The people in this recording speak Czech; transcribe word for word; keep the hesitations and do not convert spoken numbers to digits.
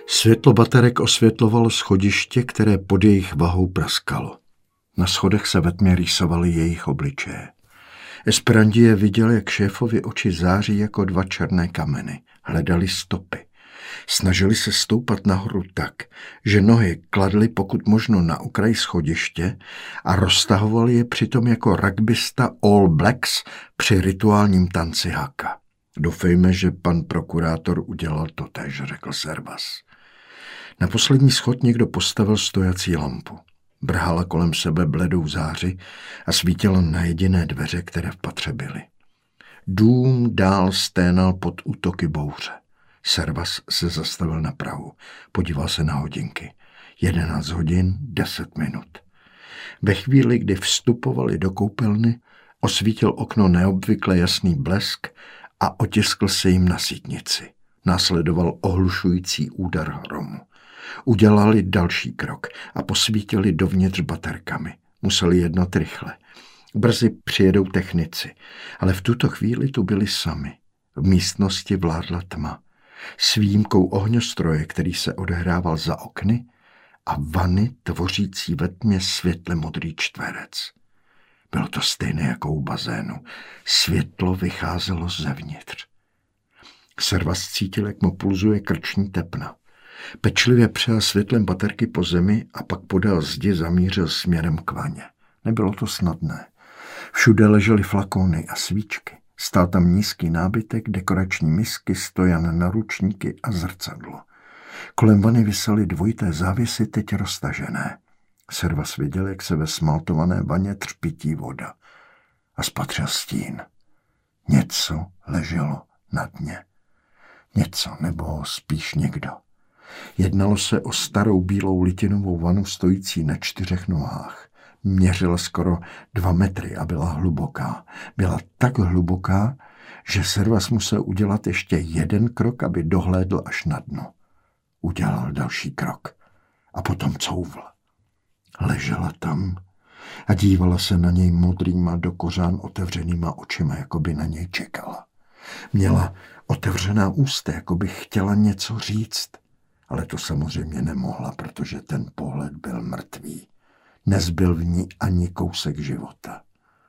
Světlo baterek osvětlovalo schodiště, které pod jejich vahou praskalo. Na schodech se ve tmě rýsovaly jejich obličeje. Esperandie viděl, jak šéfovi oči září jako dva černé kameny. Hledali stopy. Snažili se stoupat nahoru tak, že nohy kladly pokud možno na okraj schodiště a roztahovali je přitom jako rugbysta All Blacks při rituálním tanci haka. Doufejme, že pan prokurátor udělal totéž, řekl Servas. Na poslední schod někdo postavil stojací lampu. Brhala kolem sebe bledou záři a svítila na jediné dveře, které v patře byly. Dům dál sténal pod útoky bouře. Servas se zastavil na prahu. Podíval se na hodinky. Jedenáct hodin, deset minut. Ve chvíli, kdy vstupovali do koupelny, osvítil okno neobvykle jasný blesk a otiskl se jim na sítnici. Následoval ohlušující úder hromu. Udělali další krok a posvítili dovnitř baterkami. Museli jednat rychle. Brzy přijedou technici, ale v tuto chvíli tu byli sami. V místnosti vládla tma. S výjimkou ohňostroje, který se odehrával za okny, a vany tvořící ve tmě světle modrý čtverec. Bylo to stejné jako u bazénu. Světlo vycházelo zevnitř. Servas cítil, jak mu pulzuje krční tepna. Pečlivě přejel světlem baterky po zemi a pak podél zdi zamířil směrem k vaně. Nebylo to snadné. Všude ležely flakony a svíčky. Stál tam nízký nábytek, dekorační misky, stojan na ručníky a zrcadlo. Kolem vany visely dvojité závěsy, teď roztažené. Servas viděl, jak se ve smaltované vaně třpití voda. A spatřil stín. Něco leželo na dně. Něco, nebo spíš někdo. Jednalo se o starou bílou litinovou vanu stojící na čtyřech nohách. Měřila skoro dva metry a byla hluboká. Byla tak hluboká, že Servas musel udělat ještě jeden krok, aby dohlédl až na dno. Udělal další krok a potom couvl. Ležela tam a dívala se na něj modrýma do kořán otevřenýma očima, jako by na něj čekala. Měla otevřená ústa, jako by chtěla něco říct, ale to samozřejmě nemohla, protože ten pohled byl mrtvý. Nezbyl v ní ani kousek života.